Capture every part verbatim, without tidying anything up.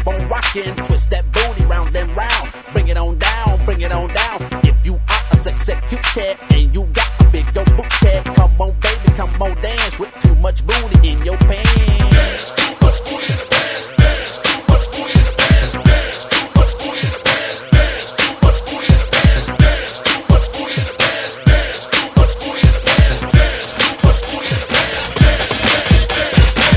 keep on rocking. Twist that booty round and round. Bring it on down, bring it on down. If you are a sexy cute tat and you got a big dope boot tat, come on baby, come on dance with too much booty in your pants. Dance, too much booty in the pants, dance, too much booty in the pants, dance, too much booty in the pants, dance, too much booty in the pants, dance, too much booty in the pants, dance, too much booty in the pants, dance, too much booty in the pants, dance, dance, dance, dance.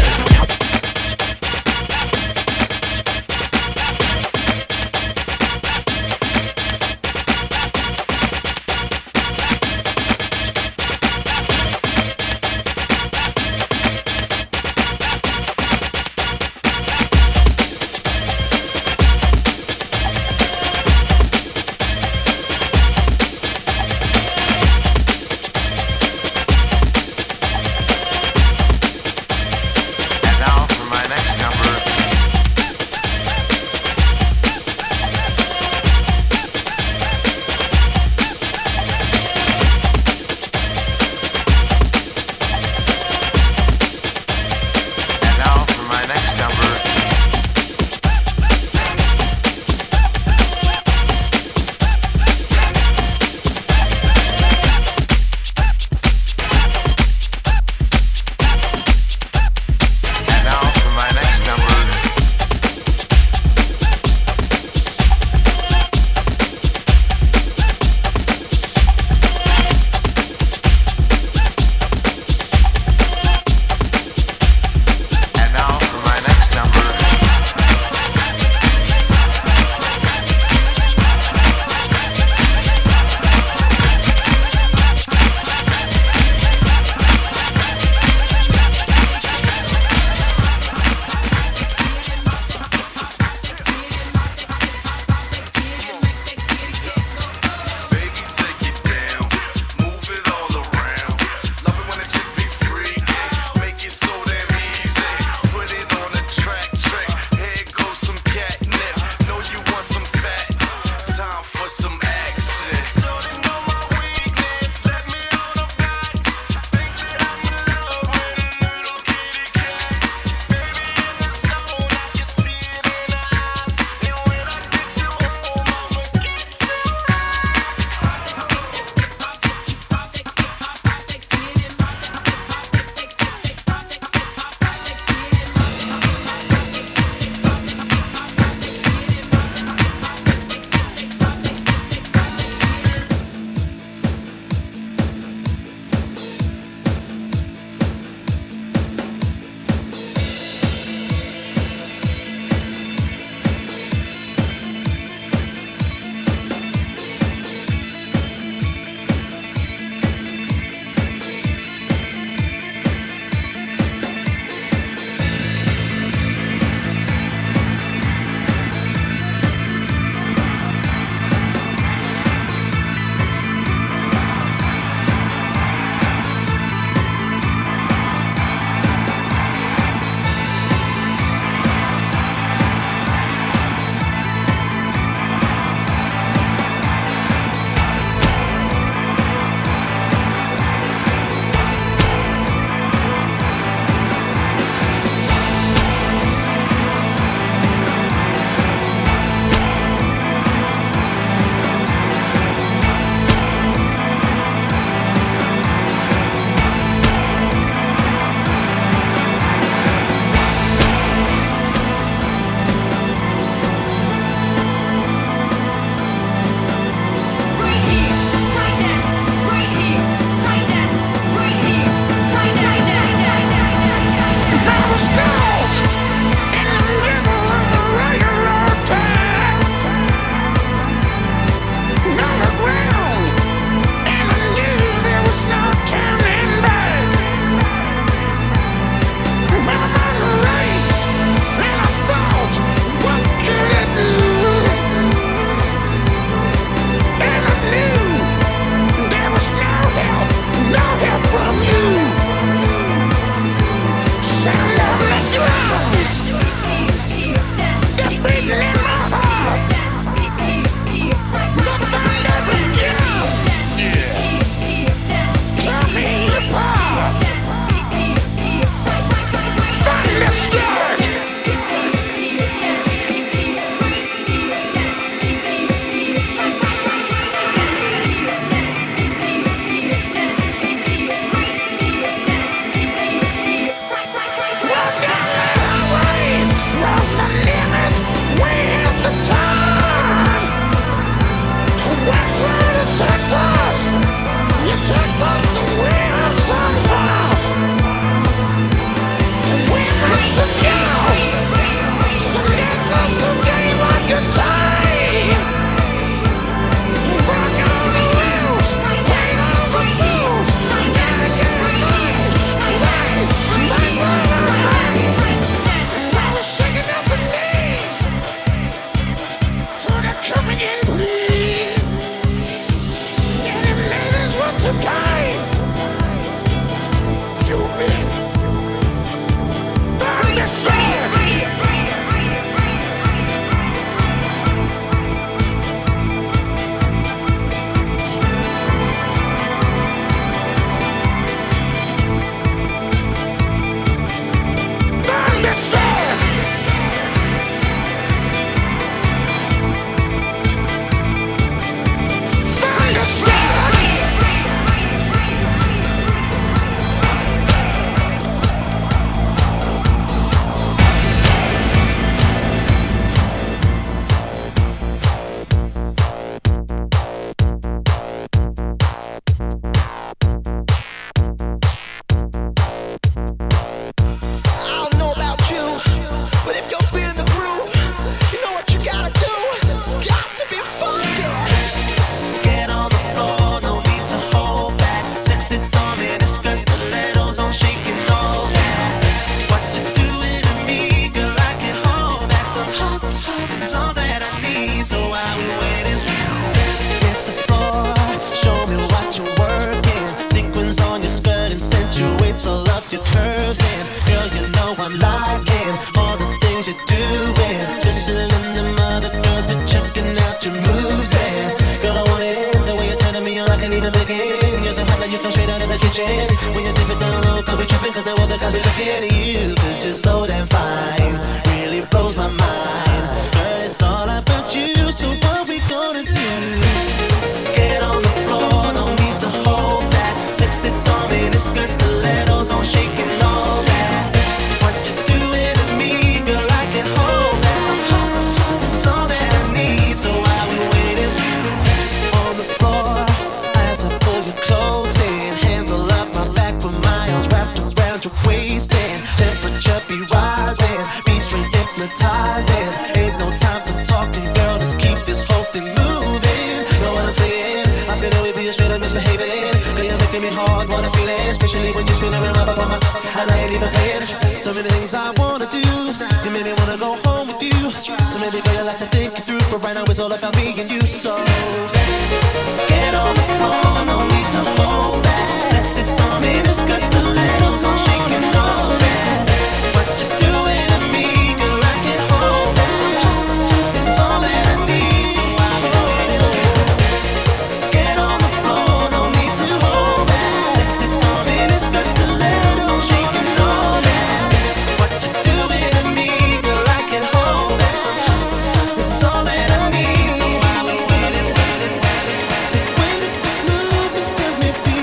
It's all that I need, so I will wait. It's the floor, show me what you're working. Sequins on your skirt accentuates all of your curves. And girl, you know I'm liking all the things you're doing, especially in them other girls, but checking out your moves. And girl, I want it the way you're turning me on, I can't even begin. You're so hot like you come straight out of the kitchen. When you dip it down low, cause we tripping, cause the other guys be looking at you, cause you're so damn fine, really blows my mind. Girl, it's all about you, so what we gonna do? Get on the floor, no need to hold that. Sexy thumb in the skirt, stilettos on shaking all that. What you doing to me, girl, I can hold that. It's all that I need, so I will wait on the floor as I pull you close in. Hands all up my back with my arms wrapped around your waist. And temperature be rising, beat straight hypnotizing. Ain't no time for talking, girl, let's keep this whole thing moving. Know what I'm saying? I feel that we be straight up misbehaving. Girl, you're making me hard, wanna feel it, especially when you spin around up on my, and I ain't even playing. So many things I wanna do, you made me wanna go home with you. So maybe girl, you like to think it through, but right now it's all about me and you. So get on the floor, no need to hold back. Sexy for me, this good stilettos on shaking all that. What you doing to me, girl, I can hold that. It's all that I need, so I will wait. Get on the floor, no need to hold back. Sexy for me, this good stilettos on shaking all that. What you doing to me, girl, I can hold that. It's all that I need, so I will wait and wait and wait. So when it moves, it's got me feeling.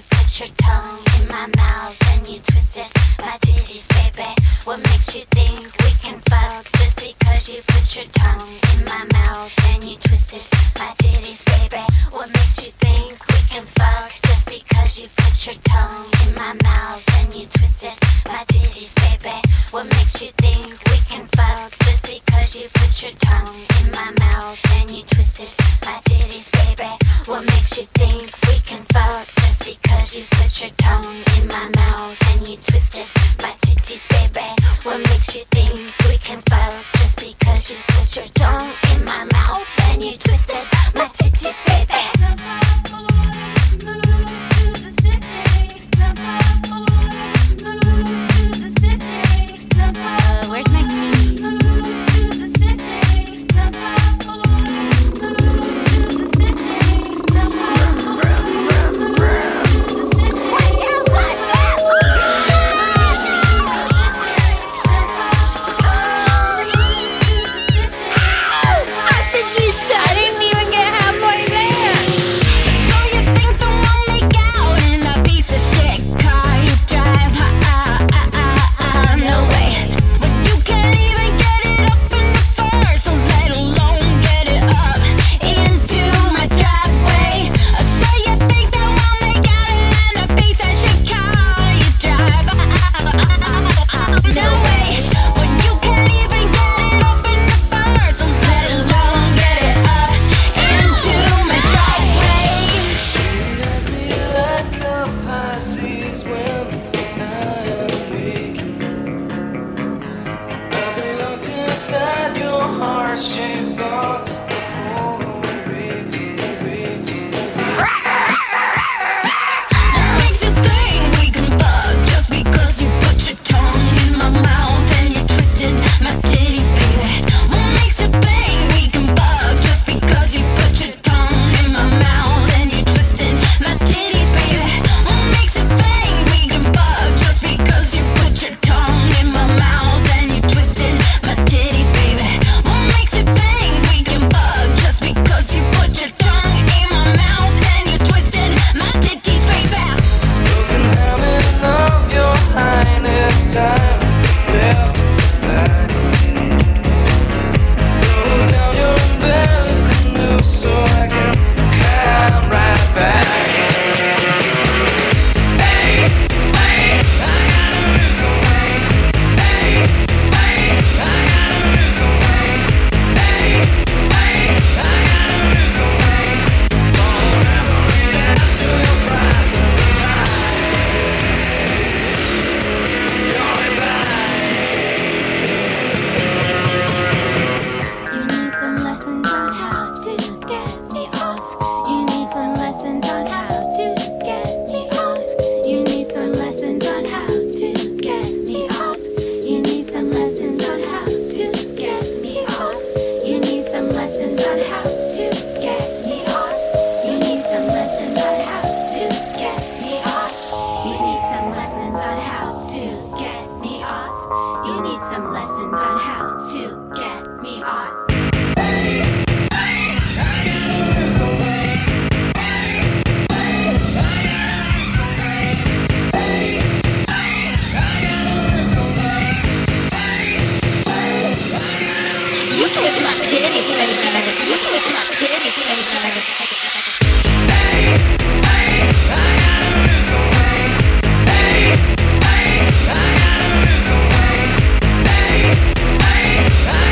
put your tongue in my mouth and you twisted my titties, baby? What makes you think we can fuck just because you put your tongue in my mouth and you twisted my titties, baby? What makes you think we can fuck just because you put your tongue in my mouth and you twisted my titties, baby? What makes you think we can fuck just because you put your tongue in my mouth and you twisted my titties, baby? What makes you think we can fuck just because you put your tongue in my mouth and you twisted my titties, baby? What makes you think we can fuck just because you put your tongue in my mouth and you twisted my titties, baby? Uh, where's my keys? Hey!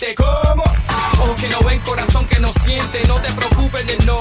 ¿Cómo? Ojos que no ven, corazón que no siente. No te preocupes del no.